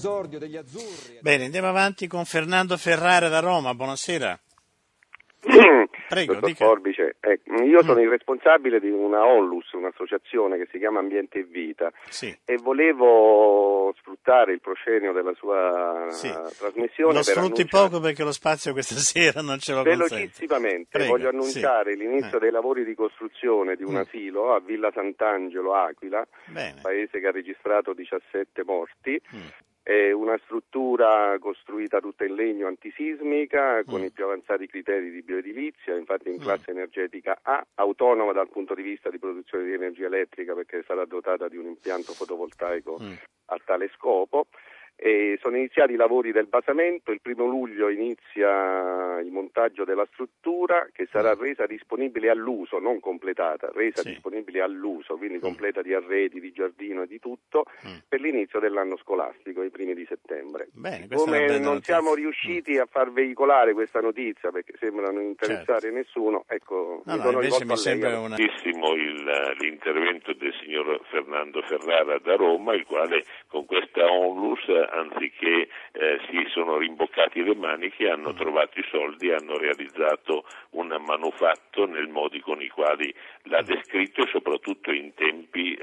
l'esordio degli azzurri. Bene, andiamo avanti con Fernando Ferrara da Roma, buonasera. Prego, Dottor dica. Forbice, io sono il responsabile di una ONLUS, un'associazione che si chiama Ambiente e Vita, Sì. e volevo sfruttare il proscenio della sua Sì. trasmissione. Lo per sfrutti annunciare poco perché lo spazio questa sera non ce lo consente. velocissimamente. Prego, Voglio annunciare sì. l'inizio dei lavori di costruzione di un asilo a Villa Sant'Angelo, Aquila, Bene. paese che ha registrato 17 morti. È una struttura costruita tutta in legno antisismica con i più avanzati criteri di bioedilizia, infatti in classe energetica A, autonoma dal punto di vista di produzione di energia elettrica perché sarà dotata di un impianto fotovoltaico a tale scopo. E sono iniziati i lavori del basamento, il 1° luglio inizia il montaggio della struttura che sarà resa disponibile all'uso, non completata, resa disponibile all'uso, quindi completa di arredi, di giardino e di tutto, per l'inizio dell'anno scolastico, i primi di settembre. Bene, questa è una Come bella non notizia. siamo riusciti a far veicolare questa notizia perché sembra non interessare nessuno, ecco, No, mi sono invece rivolto mi a lei. sembra una... L'intervento del signor Fernando Ferrara da Roma, il quale con questa ONLUS, anziché si sono rimboccati le maniche, hanno trovato i soldi, hanno realizzato un manufatto nel modi con i quali l'ha descritto e soprattutto in tempi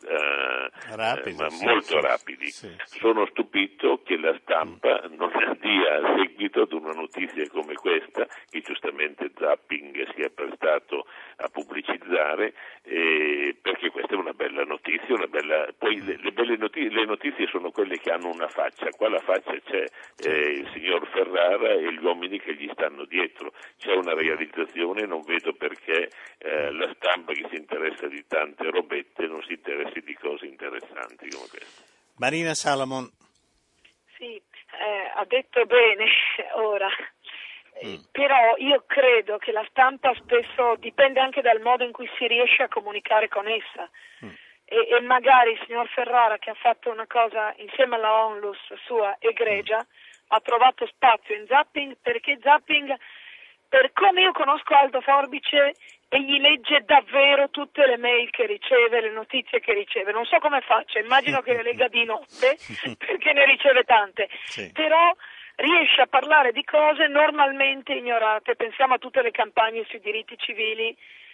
molto rapidi. Sì. Sono stupito che la stampa non dia seguito ad una notizia come questa, che giustamente Zapping si è prestato a pubblicizzare, perché questa è una bella notizia, poi le notizie sono quelle che hanno una faccia, qua la faccia c'è, il signor Ferrara e gli uomini che gli stanno dietro, c'è una realizzazione, non vedo perché la stampa che si interessa di tante robette non si interessi di cose interessanti come questa. Marina Salamon. Sì, ha detto bene ora. Però io credo che la stampa spesso dipende anche dal modo in cui si riesce a comunicare con essa e magari il signor Ferrara, che ha fatto una cosa insieme alla ONLUS sua egregia, ha trovato spazio in Zapping, perché Zapping, per come io conosco Aldo Forbice, egli legge davvero tutte le mail che riceve, le notizie che riceve. Non so come faccia, immagino che le legga di notte perché ne riceve tante, però riesce a parlare di cose normalmente ignorate. Pensiamo a tutte le campagne sui diritti civili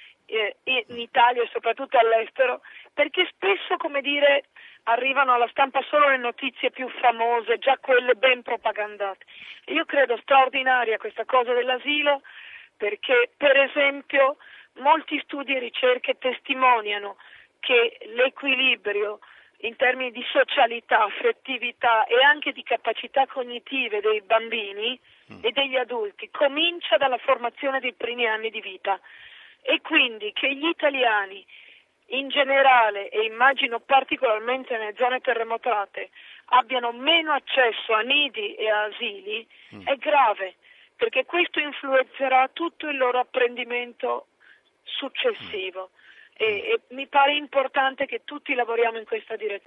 in Italia e soprattutto all'estero, perché spesso, come dire, arrivano alla stampa solo le notizie più famose, già quelle ben propagandate. Io credo straordinaria questa cosa dell'asilo, perché per esempio molti studi e ricerche testimoniano che l'equilibrio in termini di socialità, affettività e anche di capacità cognitive dei bambini e degli adulti comincia dalla formazione dei primi anni di vita, e quindi che gli italiani in generale, e immagino particolarmente nelle zone terremotate, abbiano meno accesso a nidi e a asili è grave, perché questo influenzerà tutto il loro apprendimento successivo. E mi pare importante che tutti lavoriamo in questa direzione.